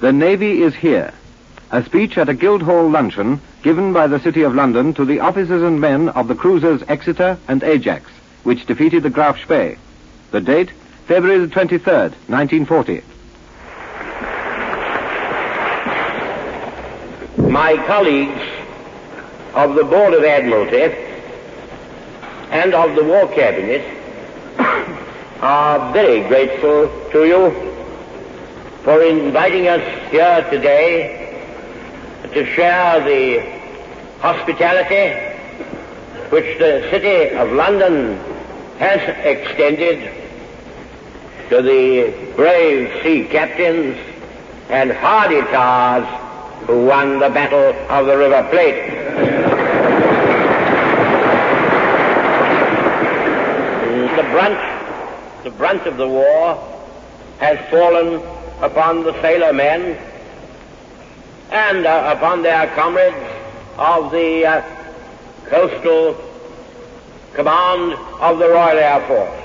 The Navy is here. A speech at a Guildhall luncheon given by the City of London to the officers and men of the cruisers Exeter and Ajax, which defeated the Graf Spee. The date, February the 23rd, 1940. My colleagues of the Board of Admiralty and of the War Cabinet are very grateful to you for inviting us here today to share the hospitality which the City of London has extended to the brave sea captains and hardy tars who won the Battle of the River Plate. The brunt of the war has fallen upon the sailor men and upon their comrades of the coastal command of the Royal Air Force.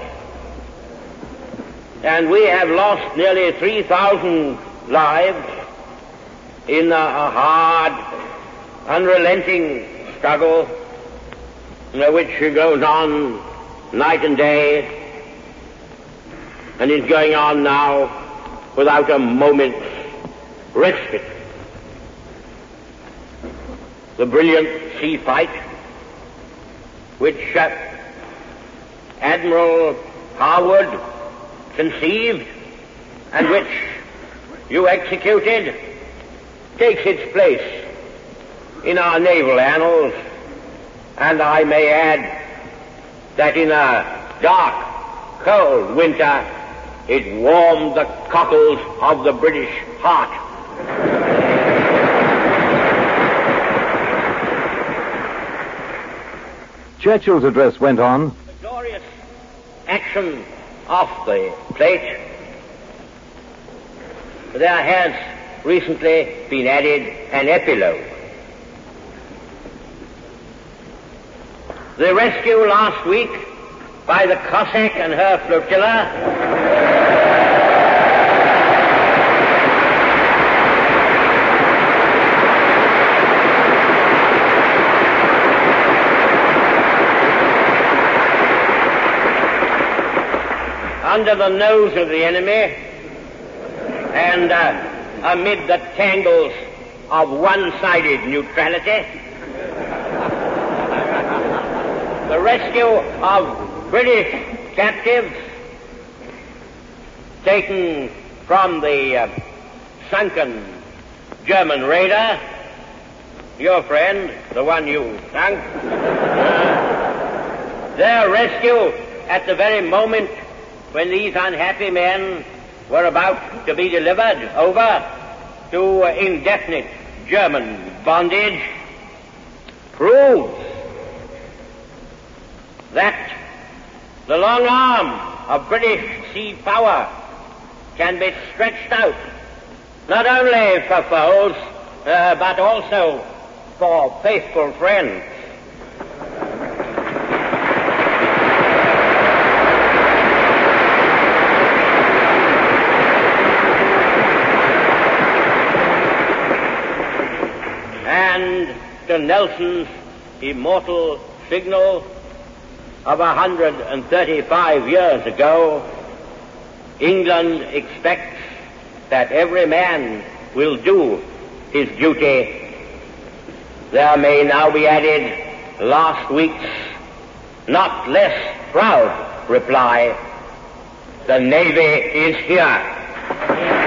And we have lost nearly 3,000 lives in a hard, unrelenting struggle which goes on night and day and is going on now without a moment's respite. The brilliant sea fight which Admiral Harwood conceived and which you executed takes its place in our naval annals, and I may add that in a dark, cold winter it warmed the cockles of the British heart. Churchill's address went on. The glorious action of the Plate, there has recently been added an epilogue. The rescue last week by the Cossack and her flotilla under the nose of the enemy and amid the tangles of one-sided neutrality, the rescue of British captives taken from the sunken German raider, your friend, the one you sunk, their rescue at the very moment when these unhappy men were about to be delivered over to indefinite German bondage proves that the long arm of British sea power can be stretched out not only for foes but also for faithful friends. And to Nelson's immortal signal of 135 years ago, England expects that every man will do his duty. There may now be added last week's not less proud reply, the Navy is here.